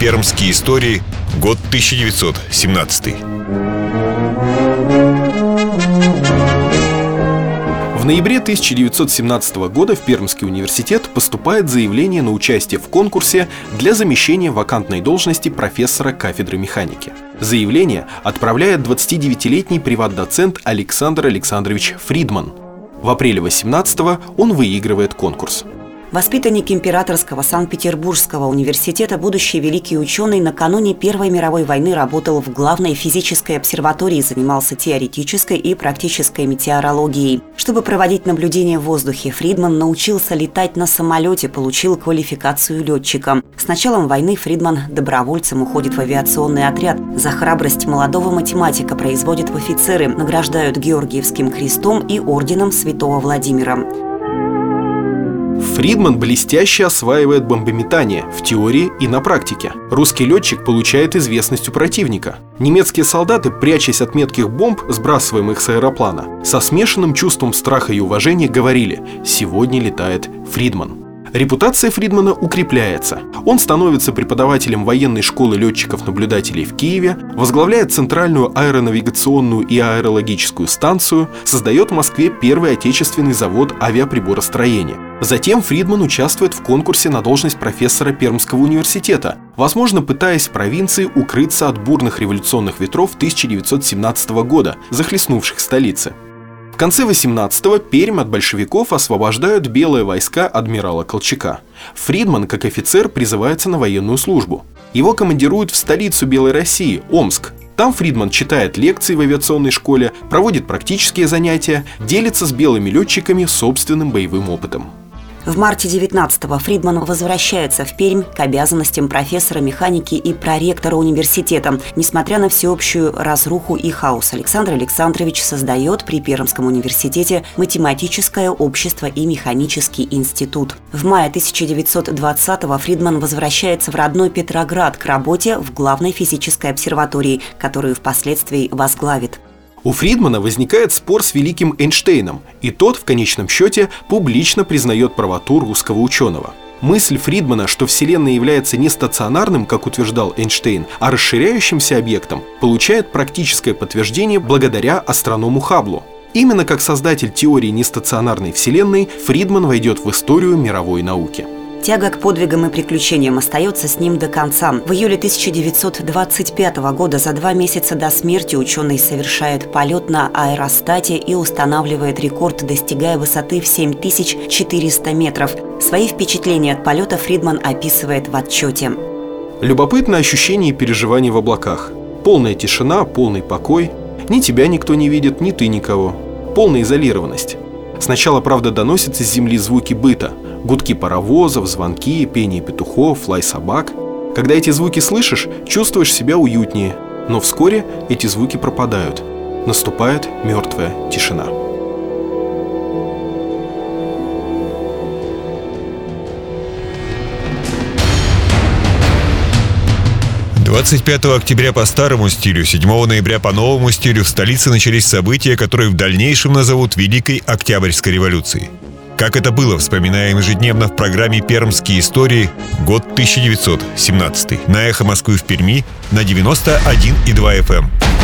«Пермские истории», год 1917. В ноябре 1917 года в Пермский университет поступает заявление на участие в конкурсе для замещения вакантной должности профессора кафедры механики. Заявление отправляет 29-летний приват-доцент Александр Александрович Фридман. В апреле 18-го он выигрывает конкурс. Воспитанник Императорского Санкт-Петербургского университета, будущий великий ученый, накануне Первой мировой войны работал в главной физической обсерватории, занимался теоретической и практической метеорологией. Чтобы проводить наблюдения в воздухе, Фридман научился летать на самолете, получил квалификацию летчика. С началом войны Фридман добровольцем уходит в авиационный отряд. За храбрость молодого математика производят в офицеры, награждают Георгиевским крестом и орденом Святого Владимира. Фридман блестяще осваивает бомбометание в теории и на практике. Русский летчик получает известность у противника. Немецкие солдаты, прячась от метких бомб, сбрасываемых с аэроплана, со смешанным чувством страха и уважения говорили: «Сегодня летает Фридман». Репутация Фридмана укрепляется. Он становится преподавателем военной школы летчиков-наблюдателей в Киеве, возглавляет Центральную аэронавигационную и аэрологическую станцию, создает в Москве первый отечественный завод авиаприборостроения. Затем Фридман участвует в конкурсе на должность профессора Пермского университета, возможно, пытаясь в провинции укрыться от бурных революционных ветров 1917 года, захлестнувших столицы. В конце 18-го Пермь от большевиков освобождают белые войска адмирала Колчака. Фридман, как офицер, призывается на военную службу. Его командируют в столицу Белой России, Омск. Там Фридман читает лекции в авиационной школе, проводит практические занятия, делится с белыми летчиками собственным боевым опытом. В марте 19-го Фридман возвращается в Пермь к обязанностям профессора механики и проректора университета. Несмотря на всеобщую разруху и хаос, Александр Александрович создает при Пермском университете математическое общество и механический институт. В мае 1920-го Фридман возвращается в родной Петроград к работе в главной физической обсерватории, которую впоследствии возглавит. У Фридмана возникает спор с великим Эйнштейном, и тот, в конечном счете, публично признает правоту русского ученого. Мысль Фридмана, что Вселенная является не стационарным, как утверждал Эйнштейн, а расширяющимся объектом, получает практическое подтверждение благодаря астроному Хабблу. Именно как создатель теории нестационарной Вселенной Фридман войдет в историю мировой науки. Тяга к подвигам и приключениям остается с ним до конца. В июле 1925 года, за 2 месяца до смерти, ученый совершает полет на аэростате и устанавливает рекорд, достигая высоты в 7400 метров. Свои впечатления от полета Фридман описывает в отчете. Любопытное ощущение и переживание в облаках. Полная тишина, полный покой. Ни тебя никто не видит, ни ты никого. Полная изолированность. Сначала, правда, доносятся с земли звуки быта. Гудки паровозов, звонки, пение петухов, лай собак. Когда эти звуки слышишь, чувствуешь себя уютнее. Но вскоре эти звуки пропадают. Наступает мертвая тишина. «25 октября по старому стилю, 7 ноября по новому стилю в столице начались события, которые в дальнейшем назовут Великой Октябрьской революцией. Как это было, вспоминаем ежедневно в программе «Пермские истории», год 1917. На Эхо Москвы в Перми на 91,2 FM.